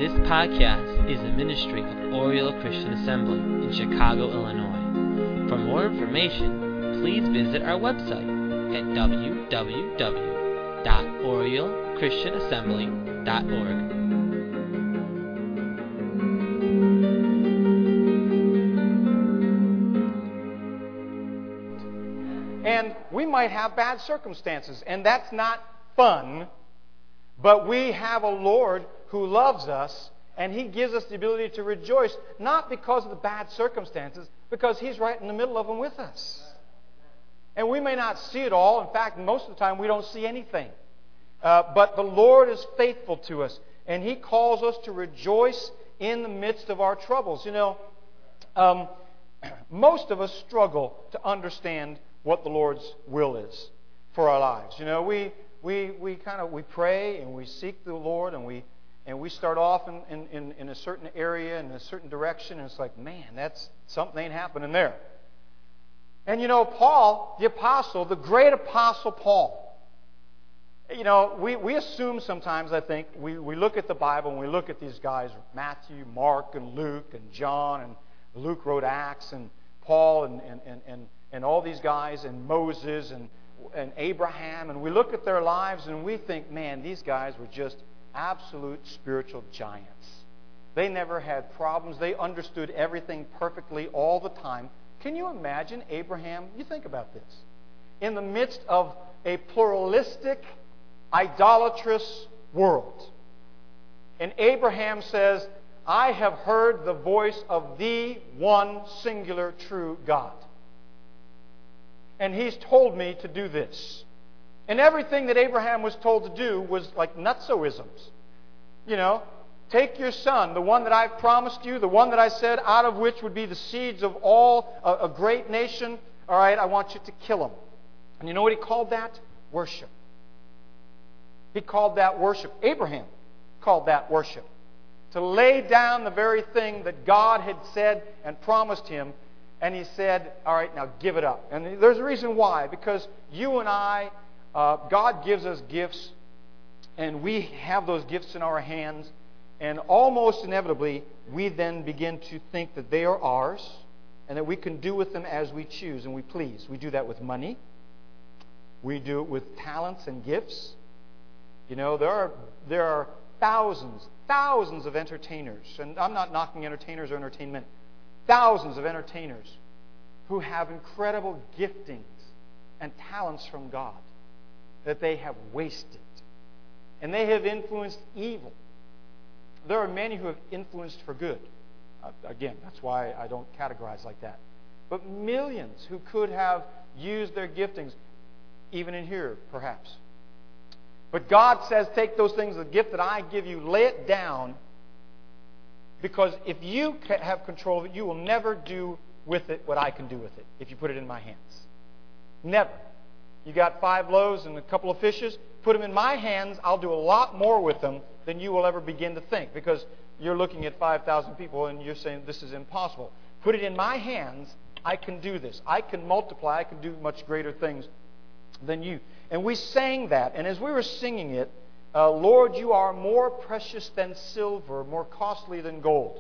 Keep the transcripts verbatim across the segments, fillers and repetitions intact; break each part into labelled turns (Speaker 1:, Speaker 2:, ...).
Speaker 1: This podcast is a ministry of Oriole Christian Assembly in Chicago, Illinois. For more information, please visit our website at w w w dot oriole christian assembly dot org.
Speaker 2: And we might have bad circumstances, and that's not fun, but we have a Lord who loves us, and He gives us the ability to rejoice, not because of the bad circumstances, because He's right in the middle of them with us. And we may not see it all. In fact, most of the time we don't see anything. Uh, but the Lord is faithful to us, and He calls us to rejoice in the midst of our troubles. You know, um, most of us struggle to understand what the Lord's will is for our lives. You know, we we we kind of we pray and we seek the Lord, and we and we start off in, in, in, in a certain area, in a certain direction, and it's like, man, that's something ain't happening there. And you know, Paul, the apostle, the great apostle Paul, you know, we, we assume sometimes, I think, we, we look at the Bible and we look at these guys, Matthew, Mark, and Luke, and John, and Luke wrote Acts, and Paul, and and, and, and and all these guys, and Moses, and, and Abraham, and we look at their lives and we think, man, these guys were just absolute spiritual giants. They never had problems. They understood everything perfectly all the time. Can you imagine Abraham? You think about this. In the midst of a pluralistic, idolatrous world. And Abraham says, I have heard the voice of the one singular true God. And He's told me to do this. And everything that Abraham was told to do was like nutsoisms. You know, take your son, the one that I've promised you, the one that I said out of which would be the seeds of all a, a great nation. All right, I want you to kill him. And you know what he called that? Worship. He called that worship. Abraham called that worship. To lay down the very thing that God had said and promised him. And he said, all right, now give it up. And there's a reason why. Because you and I, uh, God gives us gifts, and we have those gifts in our hands, and almost inevitably, we then begin to think that they are ours, and that we can do with them as we choose and we please. We do that with money. We do it with talents and gifts. You know, there are there are thousands, thousands of entertainers, and I'm not knocking entertainers or entertainment, thousands of entertainers who have incredible giftings and talents from God that they have wasted. And they have influenced evil. There are many who have influenced for good. Uh, again, that's why I don't categorize like that. But millions who could have used their giftings, even in here, perhaps. But God says, take those things, the gift that I give you, lay it down, because if you have control of it, you will never do with it what I can do with it if you put it in my hands. Never. You got five loaves and a couple of fishes, put them in my hands, I'll do a lot more with them than you will ever begin to think, because you're looking at five thousand people and you're saying this is impossible. Put it in my hands, I can do this. I can multiply, I can do much greater things than you. And we sang that, and as we were singing it, Uh, Lord, you are more precious than silver, more costly than gold.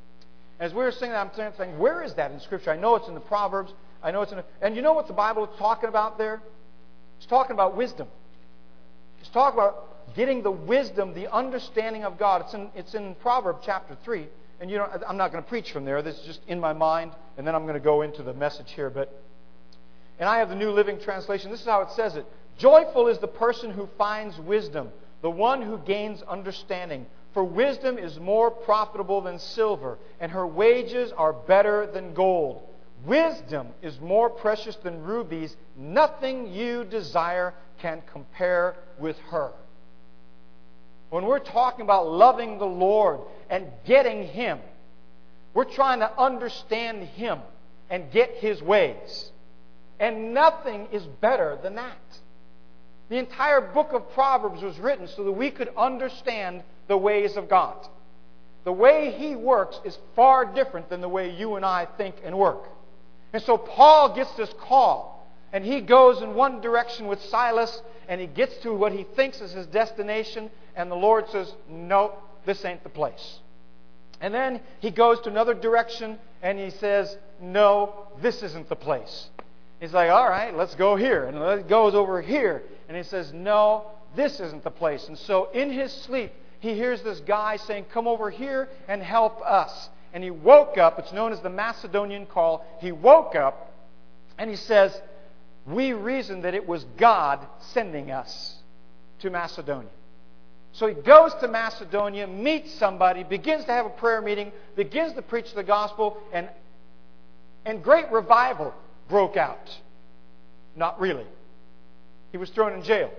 Speaker 2: As we were singing that, I'm saying, where is that in Scripture? I know it's in the Proverbs. I know it's in the, and you know what the Bible is talking about there? It's talking about wisdom. It's talking about getting the wisdom, the understanding of God. It's in, it's in Proverbs chapter three. And you know, I'm not going to preach from there. This is just in my mind. And then I'm going to go into the message here. But, and I have the New Living Translation. This is how it says it. Joyful is the person who finds wisdom, the one who gains understanding. For wisdom is more profitable than silver, and her wages are better than gold. Wisdom is more precious than rubies. Nothing you desire can compare with her. When we're talking about loving the Lord and getting Him, we're trying to understand Him and get His ways. And nothing is better than that. The entire book of Proverbs was written so that we could understand the ways of God. The way He works is far different than the way you and I think and work. And so Paul gets this call, and he goes in one direction with Silas, and he gets to what he thinks is his destination, and the Lord says, no, this ain't the place. And then he goes to another direction and he says, no, this isn't the place. He's like, all right, let's go here. And it goes over here. And he says, no, this isn't the place. And so in his sleep, he hears this guy saying, come over here and help us. And he woke up. It's known as the Macedonian call. He woke up and he says, we reasoned that it was God sending us to Macedonia. So he goes to Macedonia, meets somebody, begins to have a prayer meeting, begins to preach the gospel, and, and great revival broke out. Not really. He was thrown in jail.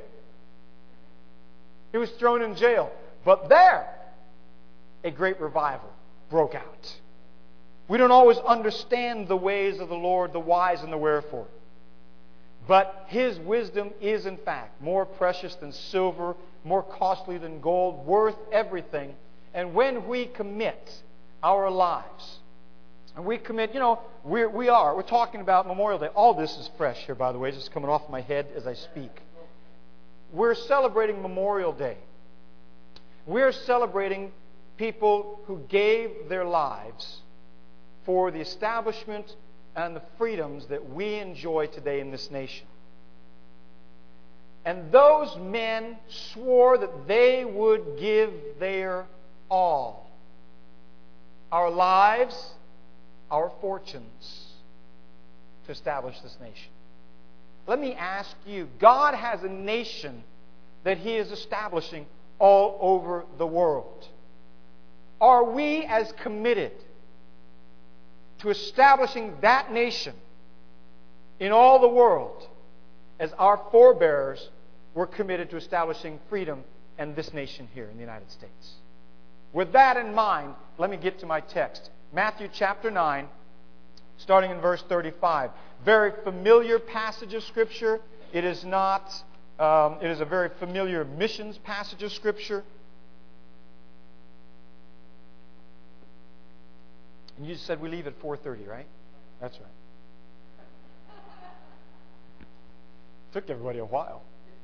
Speaker 2: He was thrown in jail. But there, a great revival broke out. We don't always understand the ways of the Lord, the whys and the wherefore. But His wisdom is, in fact, more precious than silver, more costly than gold, worth everything. And when we commit our lives, and we commit, you know, we're, we are, we're talking about Memorial Day. All this is fresh here, by the way, just coming off my head as I speak. We're celebrating Memorial Day. We're celebrating people who gave their lives for the establishment and the freedoms that we enjoy today in this nation. And those men swore that they would give their all. Our lives, our fortunes, to establish this nation. Let me ask you, God has a nation that He is establishing all over the world. Are we as committed to establishing that nation in all the world as our forebears were committed to establishing freedom and this nation here in the United States? With that in mind, let me get to my text. Matthew chapter nine, starting in verse thirty-five. Very familiar passage of Scripture. It is not, um, it is a very familiar missions passage of Scripture. And you said we leave at four thirty, right? That's right. Took everybody a while.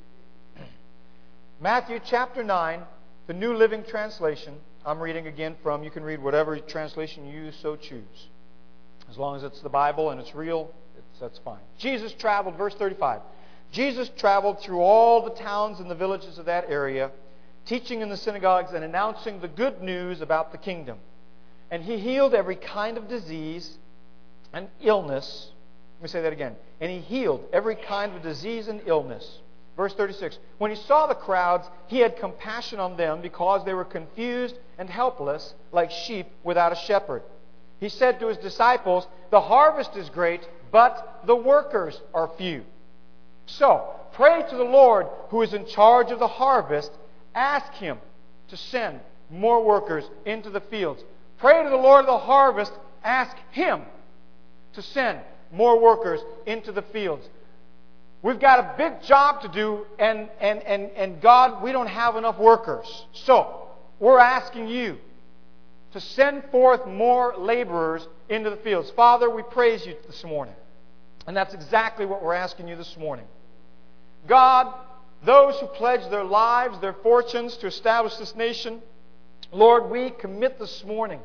Speaker 2: Matthew chapter nine, the New Living Translation. I'm reading again from, you can read whatever translation you so choose. As long as it's the Bible and it's real, it's, that's fine. Jesus traveled, verse thirty-five. Jesus traveled through all the towns and the villages of that area, teaching in the synagogues and announcing the good news about the kingdom. And He healed every kind of disease and illness. Let me say that again. And He healed every kind of disease and illness. Verse thirty-six. When He saw the crowds, He had compassion on them because they were confused and helpless like sheep without a shepherd. He said to His disciples, the harvest is great, but the workers are few. So, pray to the Lord who is in charge of the harvest. Ask Him to send more workers into the fields. Pray to the Lord of the harvest. Ask Him to send more workers into the fields. We've got a big job to do, and, and, and, and God, we don't have enough workers. So, we're asking You to send forth more laborers into the fields. Father, we praise You this morning. And that's exactly what we're asking You this morning. God, those who pledge their lives, their fortunes to establish this nation, Lord, we commit this morning.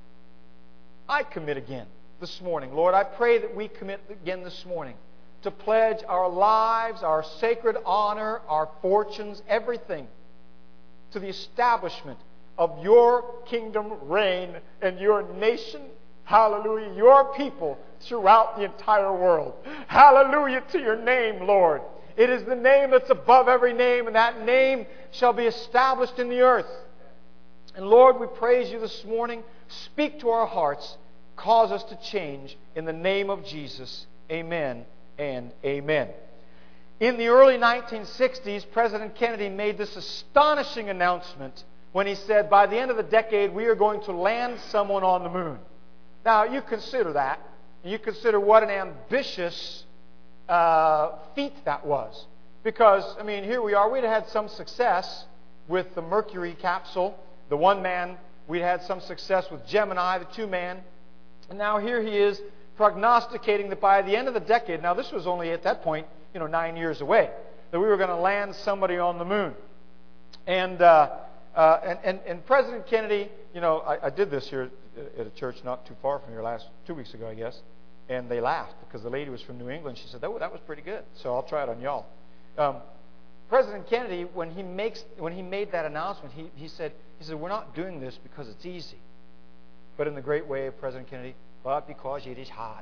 Speaker 2: I commit again this morning. Lord, I pray that we commit again this morning to pledge our lives, our sacred honor, our fortunes, everything to the establishment of Your kingdom reign and Your nation, hallelujah, Your people throughout the entire world. Hallelujah to Your name, Lord. It is the name that's above every name, and that name shall be established in the earth. And Lord, we praise You this morning. Speak to our hearts. Cause us to change in the name of Jesus. Amen and amen. In the early nineteen sixties, President Kennedy made this astonishing announcement when he said, by the end of the decade, we are going to land someone on the moon. Now, you consider that. You consider what an ambitious uh, feat that was. Because, I mean, here we are. We'd had some success with the Mercury capsule, the one-man. We'd had some success with Gemini, the two-man. And now here he is prognosticating that by the end of the decade, now this was only at that point, you know, nine years away, that we were going to land somebody on the moon. And uh, Uh, and, and, and President Kennedy, you know, I, I did this here at a church not too far from here last two weeks ago, I guess. And they laughed because the lady was from New England. She said, "Oh, that was pretty good." So I'll try it on y'all. Um, President Kennedy, when he makes when he made that announcement, he, he said he said we're not doing this because it's easy, but in the great way of President Kennedy, but because it is hard.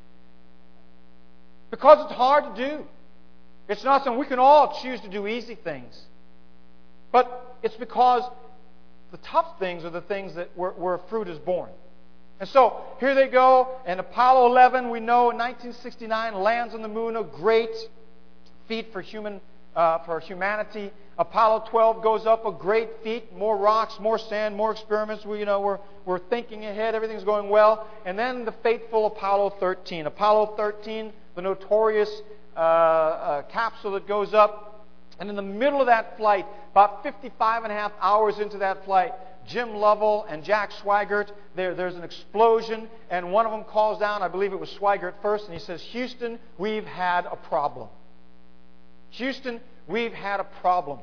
Speaker 2: Because it's hard to do. It's not something we can all choose to do easy things, but it's because the tough things are the things that where, where fruit is born. And so, here they go, and Apollo eleven, we know, in nineteen sixty-nine, lands on the moon, a great feat for human, uh, for humanity. Apollo twelve goes up, a great feat, more rocks, more sand, more experiments. We, you know, we're, we're thinking ahead, everything's going well. And then the fateful Apollo thirteen. Apollo thirteen, the notorious uh, uh, capsule that goes up, and in the middle of that flight, about fifty-five and a half hours into that flight, Jim Lovell and Jack Swigert, there, there's an explosion, and one of them calls down, I believe it was Swigert first, and he says, "Houston, we've had a problem. Houston, we've had a problem."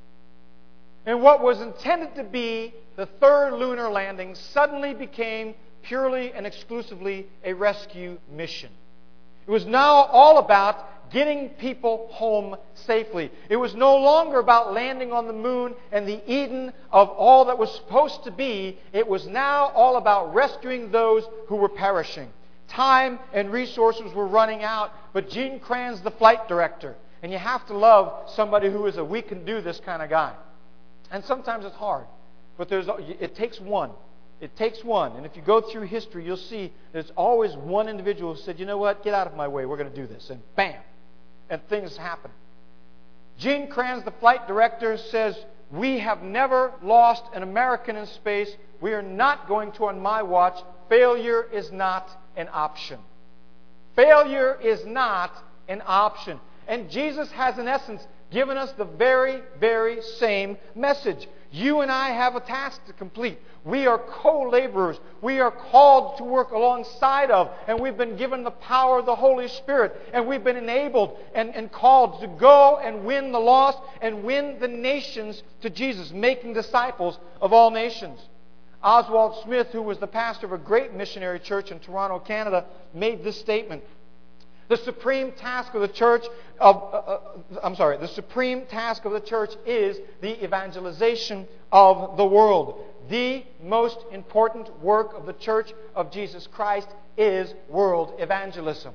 Speaker 2: And what was intended to be the third lunar landing suddenly became purely and exclusively a rescue mission. It was now all about getting people home safely. It was no longer about landing on the moon and the Eden of all that was supposed to be. It was now all about rescuing those who were perishing. Time and resources were running out, but Gene Kranz, the flight director, and you have to love somebody who is a we can do this kind of guy. And sometimes it's hard, but there's it takes one. It takes one. And if you go through history, you'll see there's always one individual who said, "You know what? Get out of my way. We're going to do this." And bam! And things happen. Gene Kranz, the flight director, says, "We have never lost an American in space. We are not going to on my watch. Failure is not an option." Failure is not an option. And Jesus has, in essence, given us the very, very same message. You and I have a task to complete. We are co-laborers. We are called to work alongside of, and we've been given the power of the Holy Spirit, and we've been enabled and, and called to go and win the lost and win the nations to Jesus, making disciples of all nations. Oswald Smith, who was the pastor of a great missionary church in Toronto, Canada, made this statement. The supreme task of the church of uh, uh, I'm sorry, the supreme task of the church is the evangelization of the world. The most important work of the Church of Jesus Christ is world evangelism.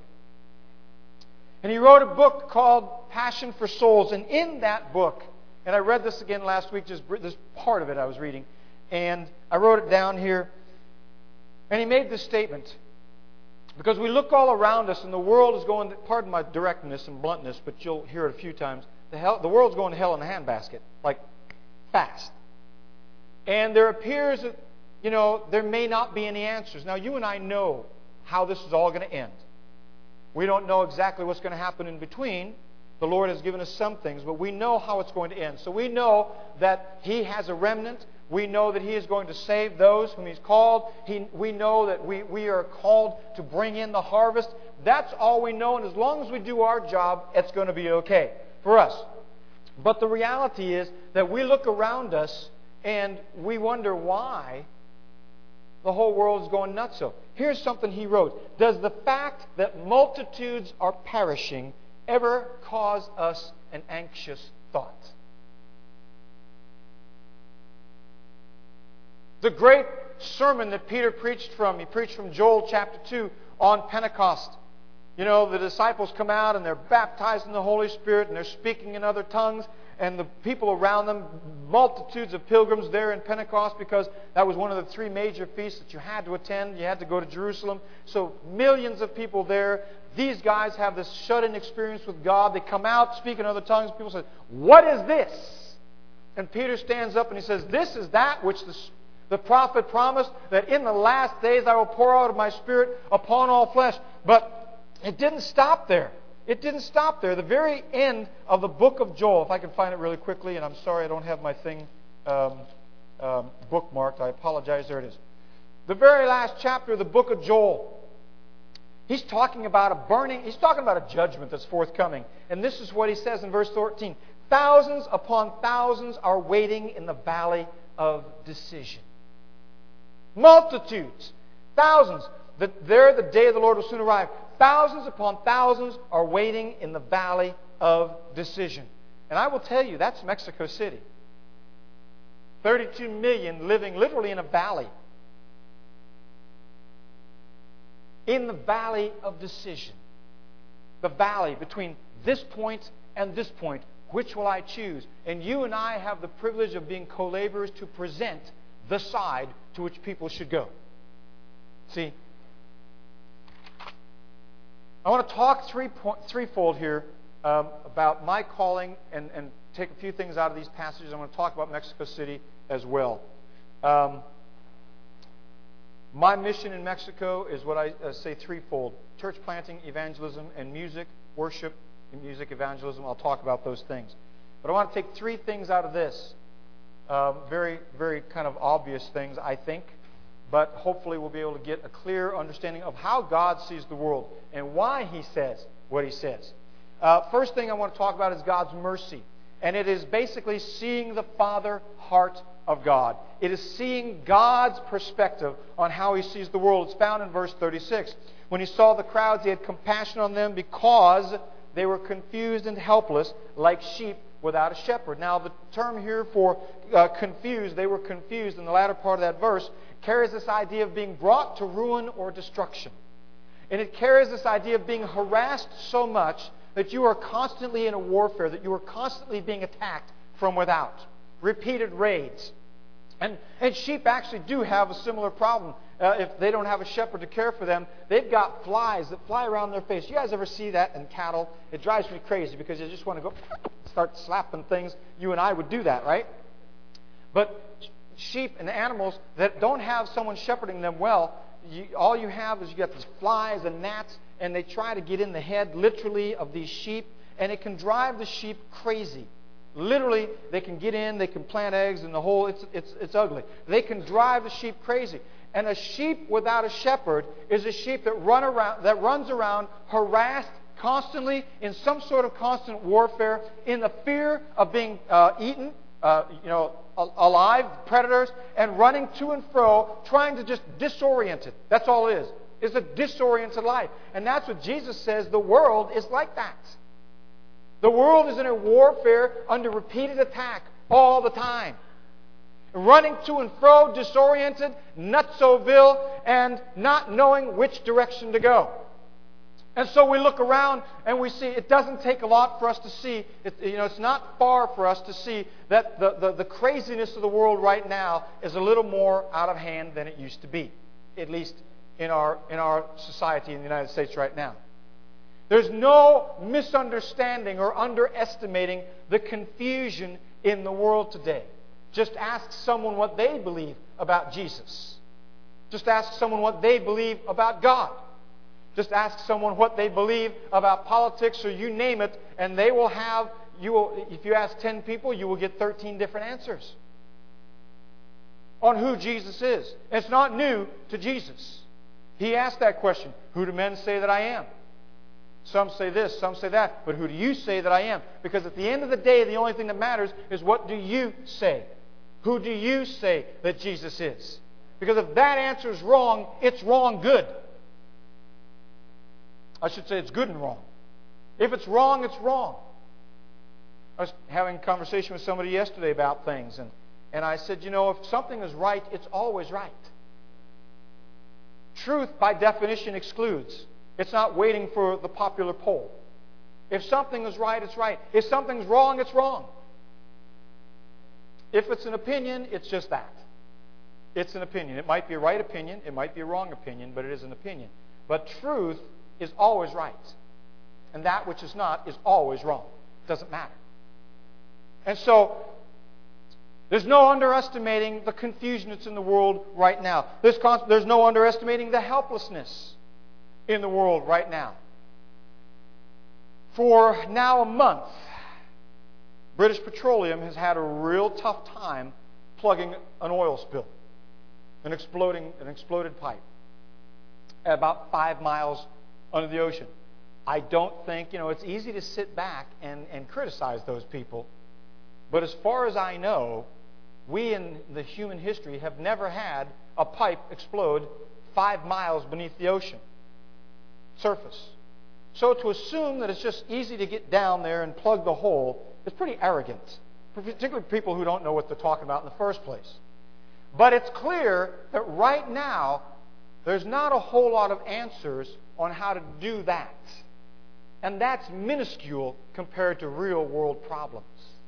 Speaker 2: And he wrote a book called Passion for Souls, and in that book, and I read this again last week, just this part of it I was reading, and I wrote it down here, and he made this statement. Because we look all around us and the world is going, pardon my directness and bluntness, but you'll hear it a few times, the, hell, the world's going to hell in a handbasket, like fast. And there appears that, you know, there may not be any answers. Now, you and I know how this is all going to end. We don't know exactly what's going to happen in between. The Lord has given us some things, but we know how it's going to end. So we know that He has a remnant. We know that He is going to save those whom He's called. He, we know that we, we are called to bring in the harvest. That's all we know, and as long as we do our job, it's going to be okay for us. But the reality is that we look around us and we wonder why the whole world is going nuts. So here's something he wrote. Does the fact that multitudes are perishing ever cause us an anxious thought? The great sermon that Peter preached from, he preached from Joel chapter two on Pentecost. You know, the disciples come out and they're baptized in the Holy Spirit and they're speaking in other tongues, and the people around them, multitudes of pilgrims there in Pentecost, because that was one of the three major feasts that you had to attend. You had to go to Jerusalem. So millions of people there. These guys have this shut-in experience with God. They come out, speak in other tongues. People say, "What is this?" And Peter stands up and he says, "This is that which the The prophet promised, that in the last days I will pour out of my Spirit upon all flesh." But it didn't stop there. It didn't stop there. The very end of the book of Joel, if I can find it really quickly, and I'm sorry I don't have my thing um, um, bookmarked. I apologize. There it is. The very last chapter of the book of Joel, he's talking about a burning, he's talking about a judgment that's forthcoming. And this is what he says in verse fourteen. "Thousands upon thousands are waiting in the valley of decision. Multitudes, thousands. The, there the day of the Lord will soon arrive. Thousands upon thousands are waiting in the valley of decision. And I will tell you, that's Mexico City. thirty-two million living literally in a valley. In the valley of decision. The valley between this point and this point. Which will I choose? And you and I have the privilege of being co-laborers to present the side to which people should go. See, I want to talk three point, threefold here um, about my calling and, and take a few things out of these passages. I want to talk about Mexico City as well. Um, my mission in Mexico is what I uh, say threefold: church planting, evangelism, and music, worship, and music evangelism. I'll talk about those things. But I want to take three things out of this. Um, very, very kind of obvious things, I think. But hopefully we'll be able to get a clear understanding of how God sees the world and why He says what He says. Uh, first thing I want to talk about is God's mercy. And it is basically seeing the Father heart of God. It is seeing God's perspective on how He sees the world. It's found in verse thirty-six. When He saw the crowds, He had compassion on them because they were confused and helpless like sheep without a shepherd. Now, the term here for uh, confused, they were confused in the latter part of that verse, carries this idea of being brought to ruin or destruction. And it carries this idea of being harassed so much that you are constantly in a warfare, that you are constantly being attacked from without. Repeated raids. And, and sheep actually do have a similar problem. Uh, if they don't have a shepherd to care for them, they've got flies that fly around their face. You guys ever see that in cattle? It drives me crazy because you just want to go start slapping things. You and I would do that, right? But sheep and animals that don't have someone shepherding them well, you, all you have is you got these flies and gnats, and they try to get in the head, literally, of these sheep, and it can drive the sheep crazy. Literally, they can get in, they can plant eggs, and the whole, it's, it's, it's ugly. They can drive the sheep crazy. And a sheep without a shepherd is a sheep that run around, that runs around harassed constantly in some sort of constant warfare, in the fear of being uh, eaten, uh, you know, alive, predators, and running to and fro, trying to just disorient it. That's all it is. It's a disoriented life. And that's what Jesus says the world is like that. The world is in a warfare under repeated attack all the time. Running to and fro, disoriented, nutsoville, and not knowing which direction to go. And so we look around and we see it doesn't take a lot for us to see, it, you know, it's not far for us to see that the, the, the craziness of the world right now is a little more out of hand than it used to be, at least in our, in our society in the United States right now. There's no misunderstanding or underestimating the confusion in the world today. Just ask someone what they believe about Jesus. Just ask someone what they believe about God. Just ask someone what they believe about politics, or you name it, and they will have, you will, if you ask ten people, you will get thirteen different answers on who Jesus is. It's not new to Jesus. He asked that question, who do men say that I am? Some say this, some say that, but who do you say that I am? Because at the end of the day, the only thing that matters is what do you say? Who do you say that Jesus is? Because if that answer is wrong, it's wrong good. I should say it's good and wrong. If it's wrong, it's wrong. I was having a conversation with somebody yesterday about things, and, and I said, you know, if something is right, it's always right. Truth, by definition, excludes. It's not waiting for the popular poll. If something is right, it's right. If something's wrong, it's wrong. If it's an opinion, it's just that. It's an opinion. It might be a right opinion, it might be a wrong opinion, but it is an opinion. But truth is always right. And that which is not is always wrong. It doesn't matter. And so, there's no underestimating the confusion that's in the world right now. There's, con- there's no underestimating the helplessness in the world right now. For now a month, British Petroleum has had a real tough time plugging an oil spill, an exploding, an exploded pipe, at about five miles under the ocean. I don't think, you know, it's easy to sit back and, and criticize those people, but as far as I know, we in the human history have never had a pipe explode five miles beneath the ocean surface. So to assume that it's just easy to get down there and plug the hole is pretty arrogant, particularly people who don't know what they're talking about in the first place. But it's clear that right now, there's not a whole lot of answers on how to do that. And that's minuscule compared to real world problems.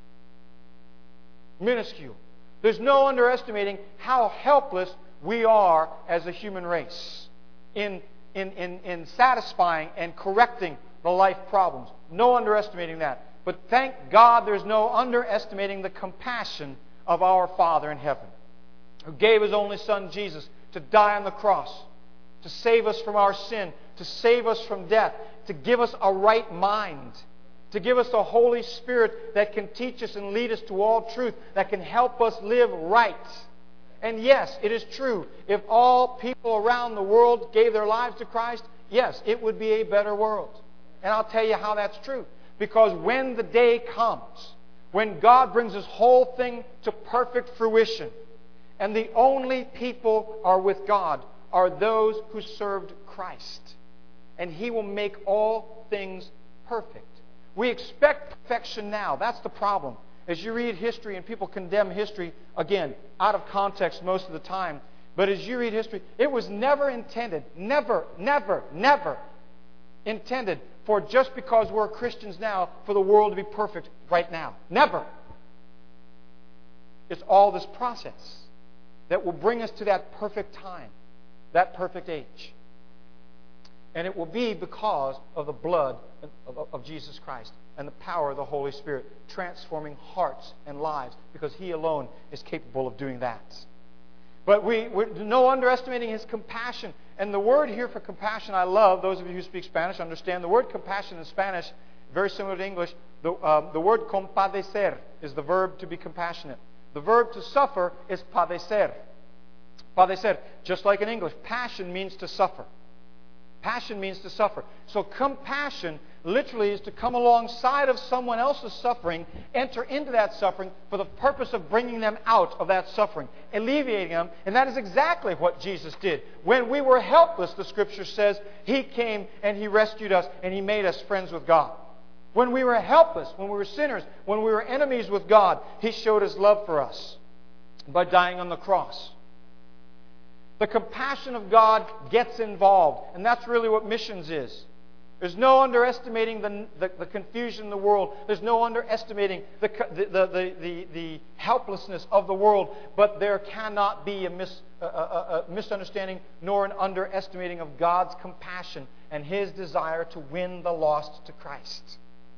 Speaker 2: Minuscule. There's no underestimating how helpless we are as a human race in, in, in, in satisfying and correcting the life problems. No underestimating that. But thank God there's no underestimating the compassion of our Father in heaven, who gave His only Son, Jesus, to die on the cross, to save us from our sin, to save us from death, to give us a right mind, to give us the Holy Spirit that can teach us and lead us to all truth, that can help us live right. And yes, it is true, if all people around the world gave their lives to Christ, yes, it would be a better world. And I'll tell you how that's true. Because when the day comes, when God brings His whole thing to perfect fruition, and the only people are with God are those who served Christ. And He will make all things perfect. We expect perfection now. That's the problem. As you read history, and people condemn history, again, out of context most of the time, but as you read history, it was never intended, never, never, never intended for just because we're Christians now, for the world to be perfect right now. Never. It's all this process that will bring us to that perfect time, that perfect age. And it will be because of the blood of, of, of Jesus Christ and the power of the Holy Spirit transforming hearts and lives, because He alone is capable of doing that. But we, we're no underestimating His compassion. And the word here for compassion, I love. Those of you who speak Spanish understand. The word compassion in Spanish, very similar to English. The, uh, the word compadecer is the verb to be compassionate. The verb to suffer is padecer. Padecer, just like in English, passion means to suffer. Passion means to suffer. So compassion literally is to come alongside of someone else's suffering, enter into that suffering for the purpose of bringing them out of that suffering, alleviating them. And that is exactly what Jesus did. When we were helpless, the Scripture says, He came and He rescued us and He made us friends with God. When we were helpless, when we were sinners, when we were enemies with God, He showed His love for us by dying on the cross. The compassion of God gets involved, and that's really what missions is. There's no underestimating the, the, the confusion in the world. There's no underestimating the, the, the, the, the helplessness of the world, but there cannot be a, mis, a, a, a misunderstanding nor an underestimating of God's compassion and His desire to win the lost to Christ.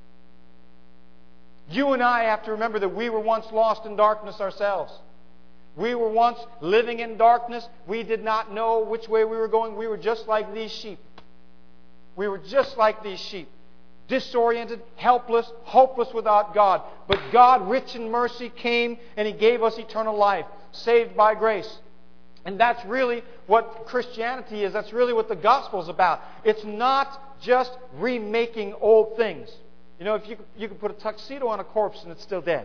Speaker 2: You and I have to remember that we were once lost in darkness ourselves. We were once living in darkness. We did not know which way we were going. We were just like these sheep. We were just like these sheep. Disoriented, helpless, hopeless without God. But God, rich in mercy, came and He gave us eternal life, saved by grace. And that's really what Christianity is. That's really what the gospel is about. It's not just remaking old things. You know, if you, you could put a tuxedo on a corpse and it's still dead.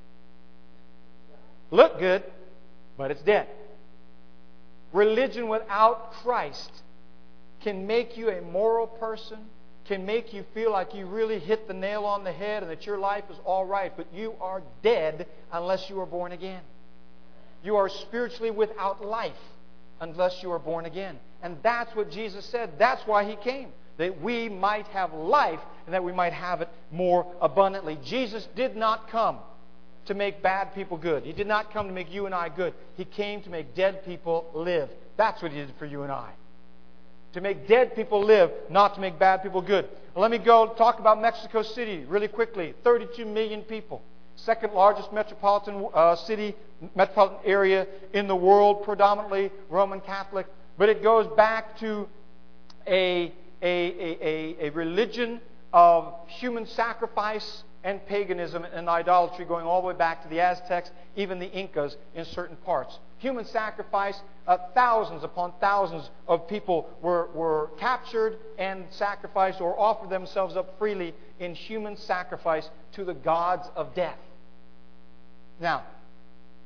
Speaker 2: Look good, but it's dead. Religion without Christ can make you a moral person, can make you feel like you really hit the nail on the head and that your life is all right, but you are dead unless you are born again. You are spiritually without life unless you are born again. And that's what Jesus said. That's why He came, that we might have life and that we might have it more abundantly. Jesus did not come to make bad people good. He did not come to make you and I good. He came to make dead people live. That's what He did for you and I. To make dead people live, not to make bad people good. Well, let me go talk about Mexico City really quickly. thirty-two million people. Second largest metropolitan uh, city, metropolitan area in the world, predominantly Roman Catholic. But it goes back to a, a, a, a, a religion of human sacrifice and paganism and idolatry, going all the way back to the Aztecs, even the Incas in certain parts. Human sacrifice, uh, thousands upon thousands of people were, were captured and sacrificed or offered themselves up freely in human sacrifice to the gods of death. Now,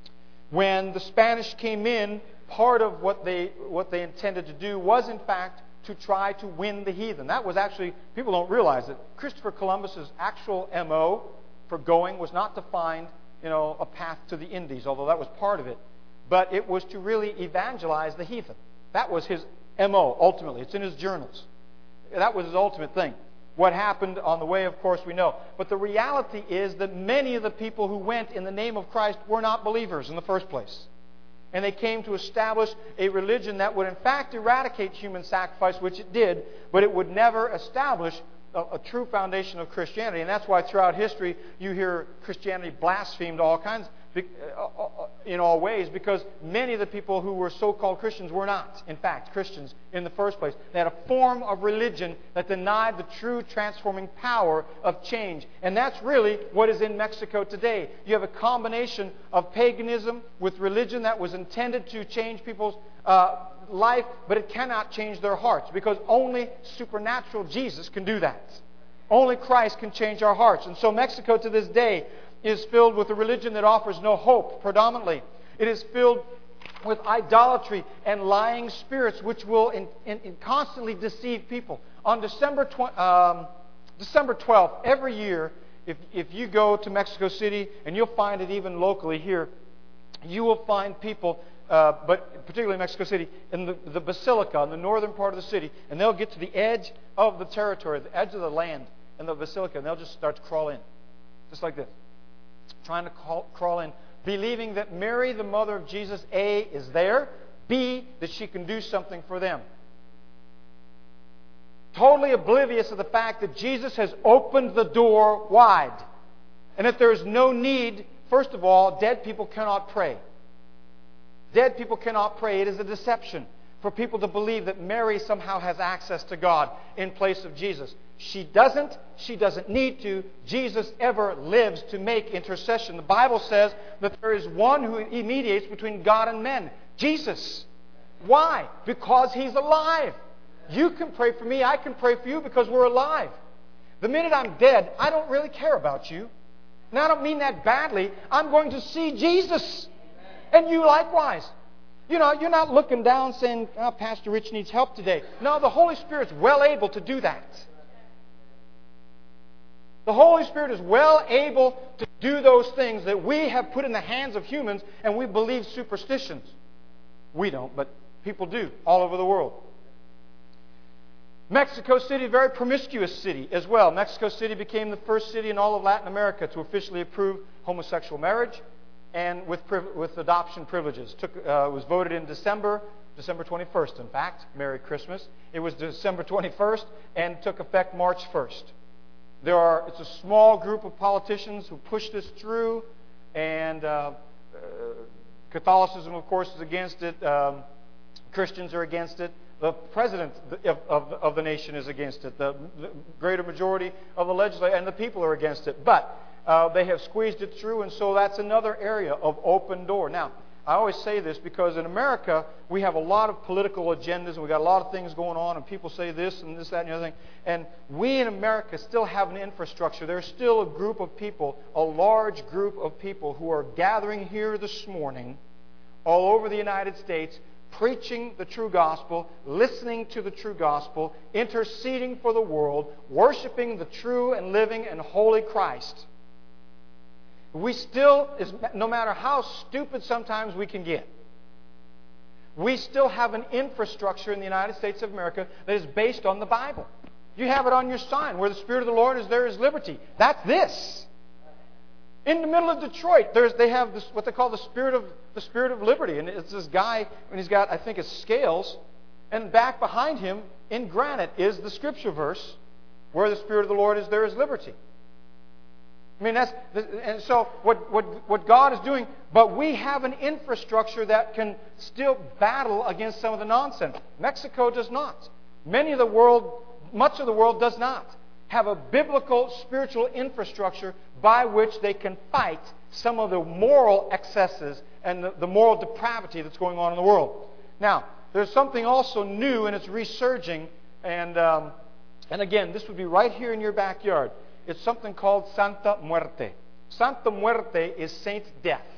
Speaker 2: When the Spanish came in, part of what they what they intended to do was, in fact, to try to win the heathen. That was actually, people don't realize it, Christopher Columbus's actual M O for going was not to find, you know, a path to the Indies, although that was part of it, but it was to really evangelize the heathen. That was his M O, ultimately. It's in his journals. That was his ultimate thing. What happened on the way, of course, we know. But the reality is that many of the people who went in the name of Christ were not believers in the first place. And they came to establish a religion that would in fact eradicate human sacrifice, which it did, but it would never establish a, a true foundation of Christianity. And that's why throughout history you hear Christianity blasphemed all kinds, in all ways, because many of the people who were so-called Christians were not, in fact, Christians in the first place. They had a form of religion that denied the true transforming power of change. And that's really what is in Mexico today. You have a combination of paganism with religion that was intended to change people's uh, life, but it cannot change their hearts, because only supernatural Jesus can do that. Only Christ can change our hearts. And so Mexico to this day is filled with a religion that offers no hope, predominantly. It is filled with idolatry and lying spirits, which will in, in, in constantly deceive people. On December, tw- um, December twelfth, every year, if, if you go to Mexico City, and you'll find it even locally here, you will find people, uh, but particularly Mexico City, in the, the Basilica, in the northern part of the city, and they'll get to the edge of the territory, the edge of the land in the Basilica, and they'll just start to crawl in, just like this. Trying to call, crawl in, believing that Mary, the mother of Jesus, A, is there, B, that she can do something for them. Totally oblivious of the fact that Jesus has opened the door wide. And that there is no need, first of all, dead people cannot pray. Dead people cannot pray. It is a deception for people to believe that Mary somehow has access to God in place of Jesus. She doesn't. She doesn't need to. Jesus ever lives to make intercession. The Bible says that there is one who mediates between God and men. Jesus. Why? Because He's alive. You can pray for me. I can pray for you because we're alive. The minute I'm dead, I don't really care about you. And I don't mean that badly. I'm going to see Jesus. And you likewise. You know, you're not looking down saying, oh, Pastor Rich needs help today. No, the Holy Spirit's well able to do that. The Holy Spirit is well able to do those things that we have put in the hands of humans, and we believe superstitions. We don't, but people do all over the world. Mexico City, a very promiscuous city as well. Mexico City became the first city in all of Latin America to officially approve homosexual marriage and with with adoption privileges. Took, uh, was voted in December, December twenty-first, in fact. Merry Christmas. It was December twenty-first and took effect March first. There are, it's a small group of politicians who push this through, and uh, uh, Catholicism, of course, is against it. Um, Christians are against it. The president of, of, of the nation is against it. The, the greater majority of the legislature and the people are against it. But uh, they have squeezed it through, and so that's another area of open door. Now, I always say this because in America, we have a lot of political agendas, and we've got a lot of things going on, and people say this and this, that, and the other thing. And we in America still have an infrastructure. There's still a group of people, a large group of people who are gathering here this morning all over the United States, preaching the true gospel, listening to the true gospel, interceding for the world, worshiping the true and living and holy Christ. We still, no matter how stupid sometimes we can get, we still have an infrastructure in the United States of America that is based on the Bible. You have it on your sign. Where the Spirit of the Lord is, there is liberty. That's this. In the middle of Detroit, there's, they have this, what they call the Spirit of the Spirit of Liberty, and it's this guy, and he's got, I think, it's scales, and back behind him in granite is the Scripture verse, "Where the Spirit of the Lord is, there is liberty." I mean, that's, and so what, what, what God is doing, but we have an infrastructure that can still battle against some of the nonsense. Mexico does not. Many of the world, much of the world does not have a biblical spiritual infrastructure by which they can fight some of the moral excesses and the, the moral depravity that's going on in the world. Now, there's something also new, and it's resurging, and um, and again, this would be right here in your backyard. It's something called Santa Muerte. Santa Muerte is Saint Death.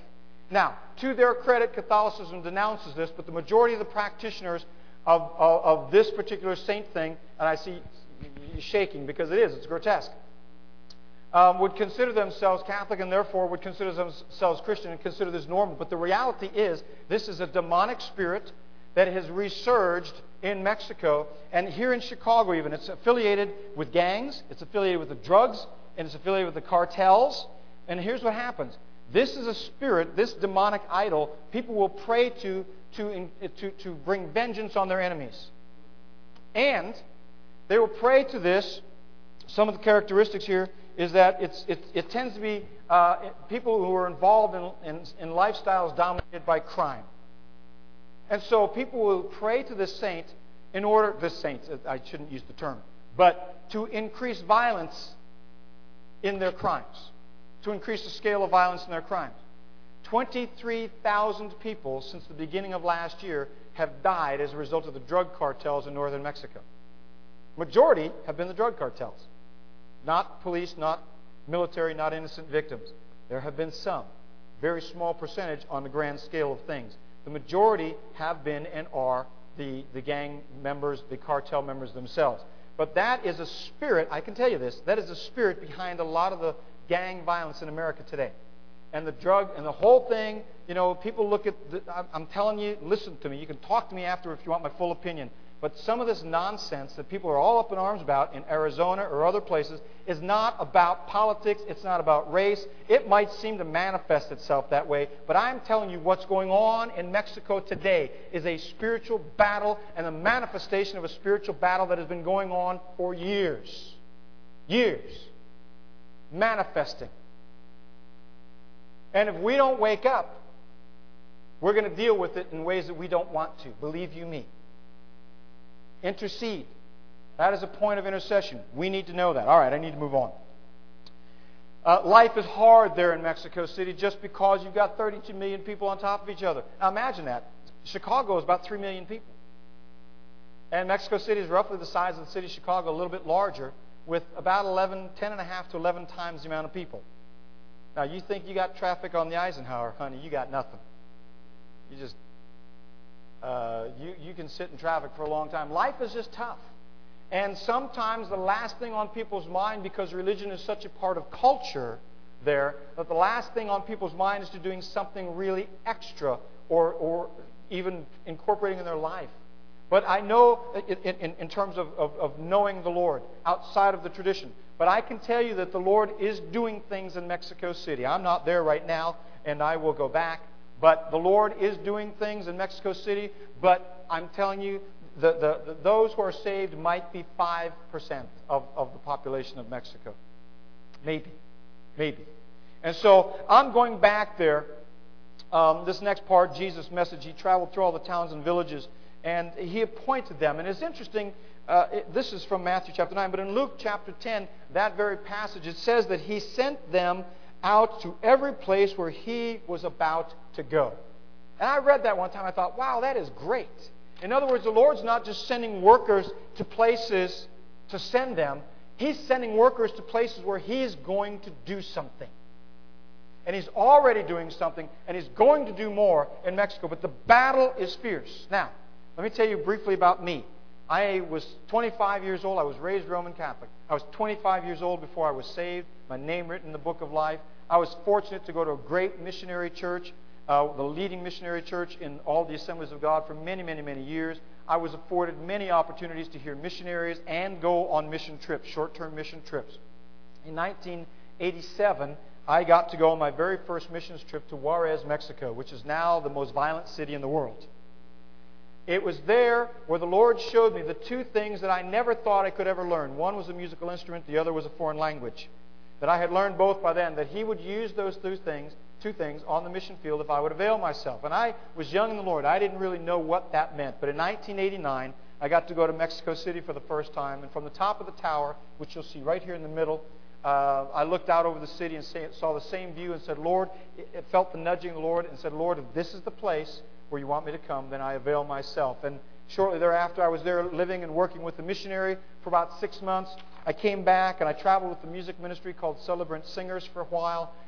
Speaker 2: Now, to their credit, Catholicism denounces this, but the majority of the practitioners of, of, of this particular saint thing, and I see you shaking because it is, it's grotesque, um, would consider themselves Catholic and therefore would consider themselves Christian and consider this normal. But the reality is, this is a demonic spirit that has resurged in Mexico, and here in Chicago even. It's affiliated with gangs, it's affiliated with the drugs, and it's affiliated with the cartels. And here's what happens. This is a spirit, this demonic idol, people will pray to to, to, to bring vengeance on their enemies. And they will pray to this. Some of the characteristics here is that it's, it, it tends to be uh, people who are involved in, in, in lifestyles dominated by crime. And so people will pray to this saint in order, this saint, I shouldn't use the term, but to increase violence in their crimes, to increase the scale of violence in their crimes. twenty-three thousand people since the beginning of last year have died as a result of the drug cartels in northern Mexico. Majority have been the drug cartels. Not police, not military, not innocent victims. There have been some, very small percentage on the grand scale of things. The majority have been and are the, the gang members, the cartel members themselves. But that is a spirit, I can tell you this, that is a spirit behind a lot of the gang violence in America today. And the drug and the whole thing, you know, people look at, the, I'm telling you, listen to me. You can talk to me after if you want my full opinion. But some of this nonsense that people are all up in arms about in Arizona or other places is not about politics. It's not about race. It might seem to manifest itself that way. But I'm telling you what's going on in Mexico today is a spiritual battle and a manifestation of a spiritual battle that has been going on for years. Years. Manifesting. And if we don't wake up, we're going to deal with it in ways that we don't want to. Believe you me. Intercede. That is a point of intercession. We need to know that. All right, I need to move on. Uh, life is hard there in Mexico City just because you've got thirty-two million people on top of each other. Now imagine that. Chicago is about three million people. And Mexico City is roughly the size of the city of Chicago, a little bit larger, with about eleven, ten and a half to eleven times the amount of people. Now you think you got traffic on the Eisenhower, honey, you got nothing. You just... Uh, you, you can sit in traffic for a long time. Life is just tough. And sometimes the last thing on people's mind, because religion is such a part of culture there, that the last thing on people's mind is to doing something really extra or, or even incorporating in their life. But I know in, in, in terms of, of, of knowing the Lord outside of the tradition. But I can tell you that the Lord is doing things in Mexico City. I'm not there right now, and I will go back. But the Lord is doing things in Mexico City, but I'm telling you, the, the, the, those who are saved might be five percent of, of the population of Mexico. Maybe. Maybe. And so I'm going back there. Um, this next part, Jesus' message, he traveled through all the towns and villages, and he appointed them. And it's interesting, uh, it, this is from Matthew chapter nine, but in Luke chapter ten, that very passage, it says that he sent them out to every place where he was about to go. And I read that one time. I thought, wow, that is great. In other words, the Lord's not just sending workers to places to send them. He's sending workers to places where He's going to do something. And He's already doing something, and He's going to do more in Mexico. But the battle is fierce. Now, let me tell you briefly about me. I was twenty-five years old. I was raised Roman Catholic. I was twenty-five years old before I was saved. My name written in the book of life. I was fortunate to go to a great missionary church, uh, the leading missionary church in all the Assemblies of God for many, many, many years. I was afforded many opportunities to hear missionaries and go on mission trips, short-term mission trips. In nineteen eighty-seven, I got to go on my very first missions trip to Juarez, Mexico, which is now the most violent city in the world. It was there where the Lord showed me the two things that I never thought I could ever learn. One was a musical instrument, the other was a foreign language. That I had learned both by then, that He would use those two things, two things on the mission field if I would avail myself. And I was young in the Lord. I didn't really know what that meant. But in nineteen eighty-nine, I got to go to Mexico City for the first time. And from the top of the tower, which you'll see right here in the middle, uh, I looked out over the city and saw the same view and said, Lord, it felt the nudging of the Lord and said, Lord, if this is the place where you want me to come, then I avail myself. And shortly thereafter, I was there living and working with the missionary for about six months. I came back and I traveled with the music ministry called Celebrant Singers for a while.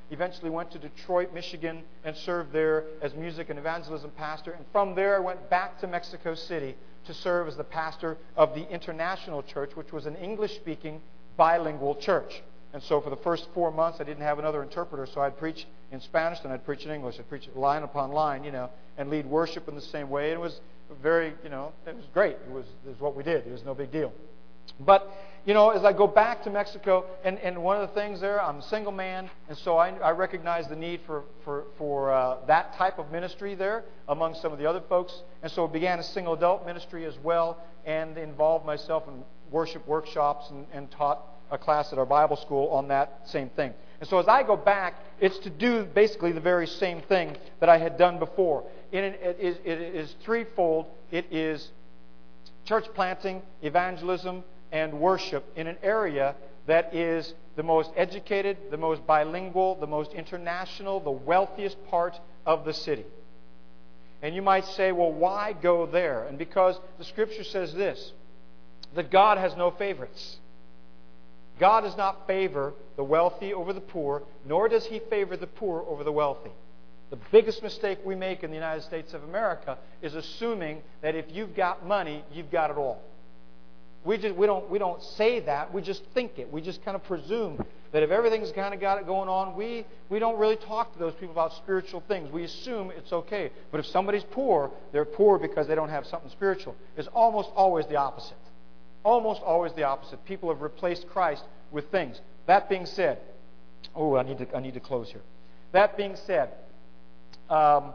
Speaker 2: eventually went to Detroit, Michigan, and served there as music and evangelism pastor. And from there, I went back to Mexico City to serve as the pastor of the International Church, which was an English-speaking bilingual church. And so for the first four months, I didn't have another interpreter, so I'd preach in Spanish, then I'd preach in English. I'd preach line upon line, you know, and lead worship in the same way. And it was very, you know, it was great. It was, it was what we did. It was no big deal. But, you know, as I go back to Mexico, and, and one of the things there, I'm a single man, and so I, I recognize the need for, for, for uh, that type of ministry there among some of the other folks. And so I began a single adult ministry as well, and involved myself in worship workshops and, and taught a class at our Bible school on that same thing. And so as I go back, it's to do basically the very same thing that I had done before. It, it, is, it is threefold. It is church planting, evangelism, and worship in an area that is the most educated, the most bilingual, the most international, the wealthiest part of the city. And you might say, well, why go there? And because the Scripture says this, that God has no favorites. God does not favor the wealthy over the poor, nor does He favor the poor over the wealthy. The biggest mistake we make in the United States of America is assuming that if you've got money, you've got it all. We just we don't we don't say that. We just think it. We just kind of presume that if everything's kind of got it going on, we we don't really talk to those people about spiritual things. We assume it's okay. But if somebody's poor, they're poor because they don't have something spiritual. It's almost always the opposite. Almost always the opposite. People have replaced Christ with things. That being said, oh, I need to I need to close here. That being said, um,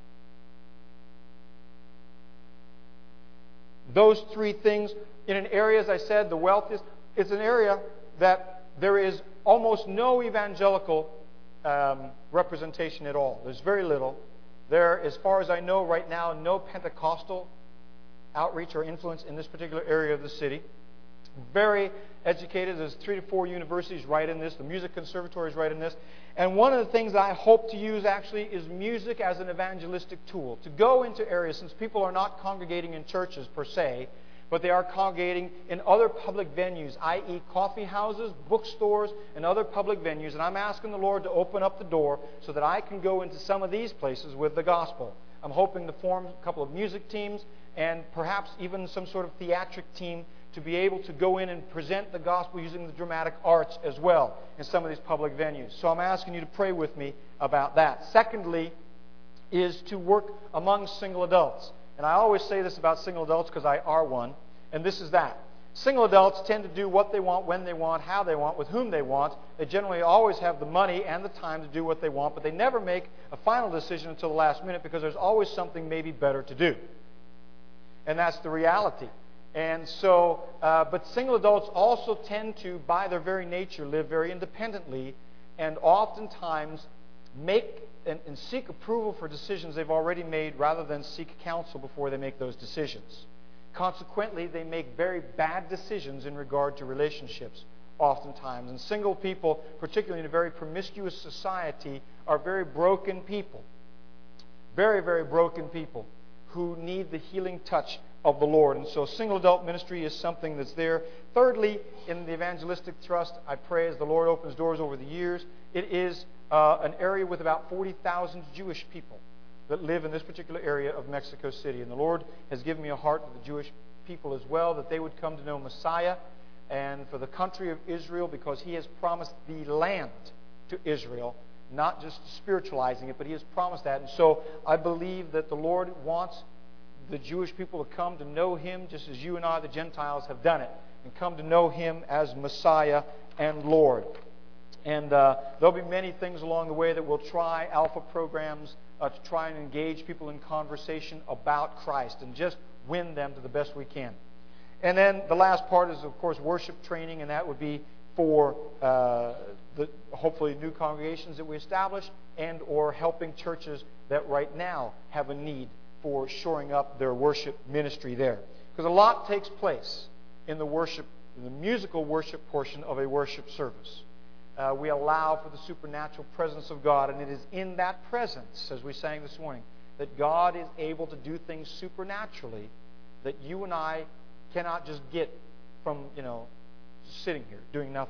Speaker 2: those three things in an area, as I said, the wealthiest, it's an area that there is almost no evangelical um, representation at all. There's very little. There, as far as I know right now, no Pentecostal outreach or influence in this particular area of the city. Very educated. There's three to four universities right in this. The music conservatory is right in this. And one of the things I hope to use actually is music as an evangelistic tool. To go into areas, since people are not congregating in churches per se, but they are congregating in other public venues, that is coffee houses, bookstores, and other public venues. And I'm asking the Lord to open up the door so that I can go into some of these places with the gospel. I'm hoping to form a couple of music teams and perhaps even some sort of theatric team to be able to go in and present the gospel using the dramatic arts as well in some of these public venues. So I'm asking you to pray with me about that. Secondly, is to work among single adults. And I always say this about single adults because I are one, and this is that. Single adults tend to do what they want, when they want, how they want, with whom they want. They generally always have the money and the time to do what they want, but they never make a final decision until the last minute because there's always something maybe better to do. And that's the reality. And so, uh, but single adults also tend to, by their very nature, live very independently and oftentimes make and, and seek approval for decisions they've already made rather than seek counsel before they make those decisions. Consequently, they make very bad decisions in regard to relationships oftentimes. And single people, particularly in a very promiscuous society, are very broken people. Very, very broken people who need the healing touch of the Lord. And so single adult ministry is something that's there. Thirdly, in the evangelistic thrust, I pray as the Lord opens doors over the years, it is uh, an area with about forty thousand Jewish people that live in this particular area of Mexico City. And the Lord has given me a heart for the Jewish people as well, that they would come to know Messiah, and for the country of Israel, because He has promised the land to Israel, not just spiritualizing it, but He has promised that. And so I believe that the Lord wants the Jewish people to come to know Him just as you and I, the Gentiles, have done it, and come to know Him as Messiah and Lord. And uh, there'll be many things along the way that we'll try, alpha programs, uh, to try and engage people in conversation about Christ and just win them to the best we can. And then the last part is, of course, worship training, and that would be for uh, the hopefully new congregations that we establish and or helping churches that right now have a need for shoring up their worship ministry there. Because a lot takes place in the worship, in the musical worship portion of a worship service. Uh, we allow for the supernatural presence of God, and it is in that presence, as we sang this morning, that God is able to do things supernaturally that you and I cannot just get from, you know, sitting here doing nothing.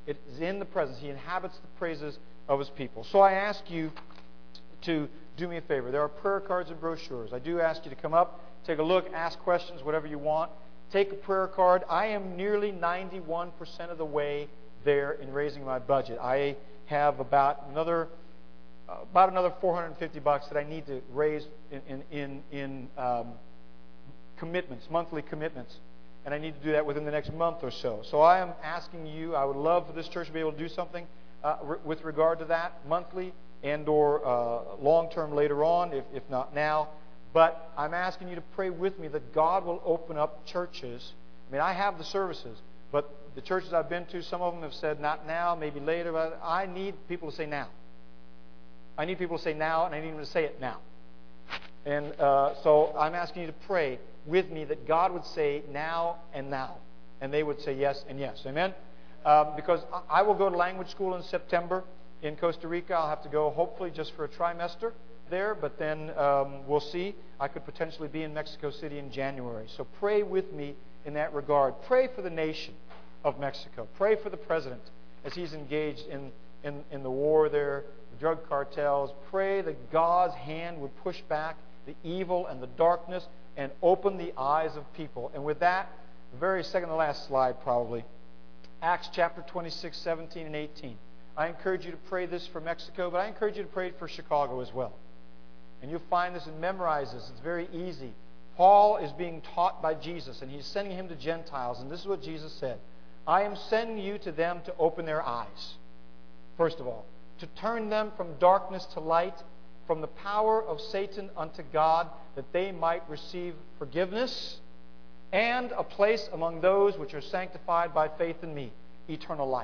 Speaker 2: It is in the presence. He inhabits the praises of His people. So I ask you to do me a favor. There are prayer cards and brochures. I do ask you to come up, take a look, ask questions, whatever you want. Take a prayer card. I am nearly ninety-one percent of the way there in raising my budget. I have about another uh, about another four hundred fifty bucks that I need to raise in in in, in um, commitments, monthly commitments, and I need to do that within the next month or so. So I am asking you. I would love for this church to be able to do something uh, re- with regard to that monthly and or uh, long term later on, if if not now. But I'm asking you to pray with me that God will open up churches. I mean, I have the services, but the churches I've been to, some of them have said not now, maybe later. But I need people to say now. I need people to say now, and I need them to say it now. And uh, so I'm asking you to pray with me that God would say now and now. And they would say yes and yes. Amen? Um, because I will go to language school in September in Costa Rica. I'll have to go hopefully just for a trimester there, but then um, we'll see. I could potentially be in Mexico City in January. So pray with me in that regard. Pray for the nation of Mexico. Pray for the president as he's engaged in, in, in the war there, the drug cartels. Pray that God's hand would push back the evil and the darkness and open the eyes of people. And with that, the very second to last slide probably, Acts chapter twenty-six, seventeen and eighteen. I encourage you to pray this for Mexico, but I encourage you to pray it for Chicago as well. And you'll find this and memorize this. It's very easy. Paul is being taught by Jesus, and he's sending him to Gentiles. And this is what Jesus said. I am sending you to them to open their eyes, first of all, to turn them from darkness to light, from the power of Satan unto God, that they might receive forgiveness and a place among those which are sanctified by faith in me, eternal life.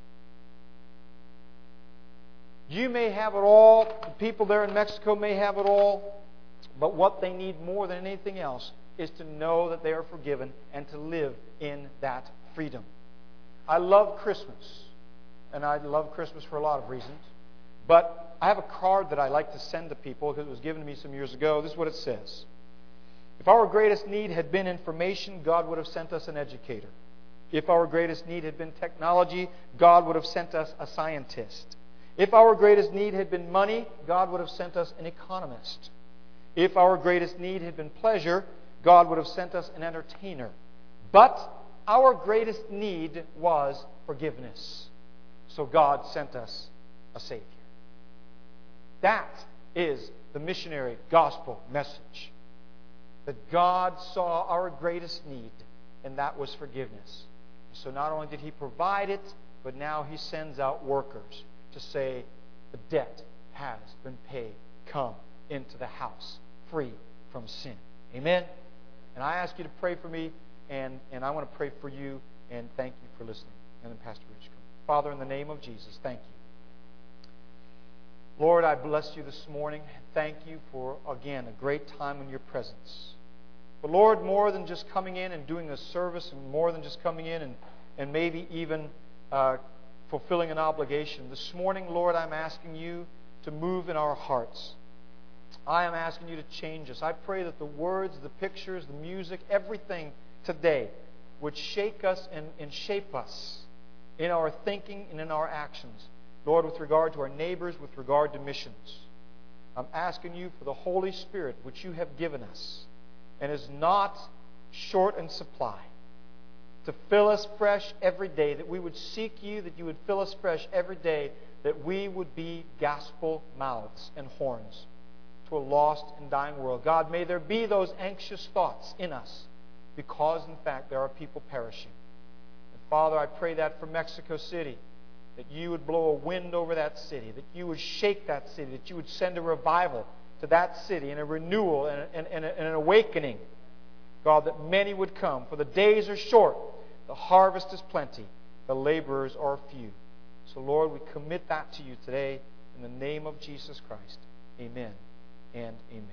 Speaker 2: You may have it all. The people there in Mexico may have it all. But what they need more than anything else is to know that they are forgiven and to live in that freedom. I love Christmas. And I love Christmas for a lot of reasons. But I have a card that I like to send to people because it was given to me some years ago. This is what it says. If our greatest need had been information, God would have sent us an educator. If our greatest need had been technology, God would have sent us a scientist. If our greatest need had been money, God would have sent us an economist. If our greatest need had been pleasure, God would have sent us an entertainer. But our greatest need was forgiveness. So God sent us a Savior. That is the missionary gospel message. That God saw our greatest need, and that was forgiveness. So not only did He provide it, but now He sends out workers to say, the debt has been paid. Come into the house free from sin. Amen? And I ask you to pray for me, and, and I want to pray for you, and thank you for listening. And then Pastor Rich, come. Father, in the name of Jesus, thank you. Lord, I bless you this morning. Thank you for, again, a great time in your presence. But Lord, more than just coming in and doing a service, and more than just coming in and, and maybe even uh, fulfilling an obligation. This morning, Lord, I'm asking you to move in our hearts. I am asking you to change us. I pray that the words, the pictures, the music, everything today would shake us and, and shape us in our thinking and in our actions. Lord, with regard to our neighbors, with regard to missions. I'm asking you for the Holy Spirit, which you have given us, and is not short in supply, to fill us fresh every day, that we would seek you, that you would fill us fresh every day, that we would be gospel mouths and horns to a lost and dying world. God, may there be those anxious thoughts in us, because, in fact, there are people perishing. And Father, I pray that for Mexico City, that you would blow a wind over that city, that you would shake that city, that you would send a revival to that city, and a renewal and, and, and, and an awakening. God, that many would come. For the days are short, the harvest is plenty, the laborers are few. So, Lord, we commit that to you today in the name of Jesus Christ. Amen and amen.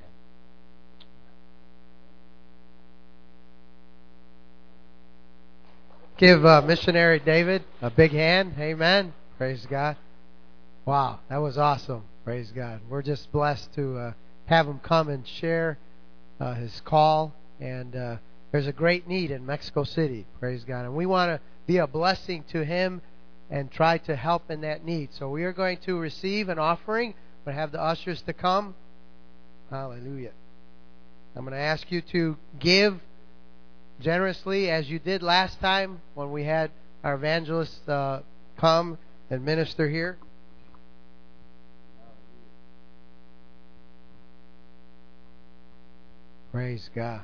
Speaker 3: Give uh, missionary David a big hand. Amen. Praise God. Wow, that was awesome. Praise God. We're just blessed to uh, have him come and share uh, his call. And uh, there's a great need in Mexico City. Praise God. And we want to be a blessing to him and try to help in that need. So we are going to receive an offering, but have the ushers to come. Hallelujah. I'm going to ask you to give generously as you did last time when we had our evangelists uh, come and minister here. Praise God.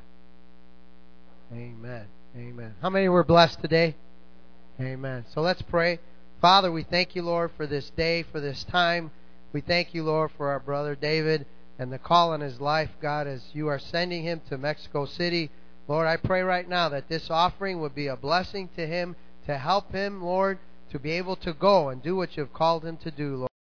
Speaker 3: Amen. Amen. How many were blessed today? Amen. So let's pray. Father, we thank you, Lord, for this day, for this time. We thank you, Lord, for our brother David and the call on his life, God, as you are sending him to Mexico City. Lord, I pray right now that this offering would be a blessing to him, to help him, Lord, to be able to go and do what you've called him to do, Lord.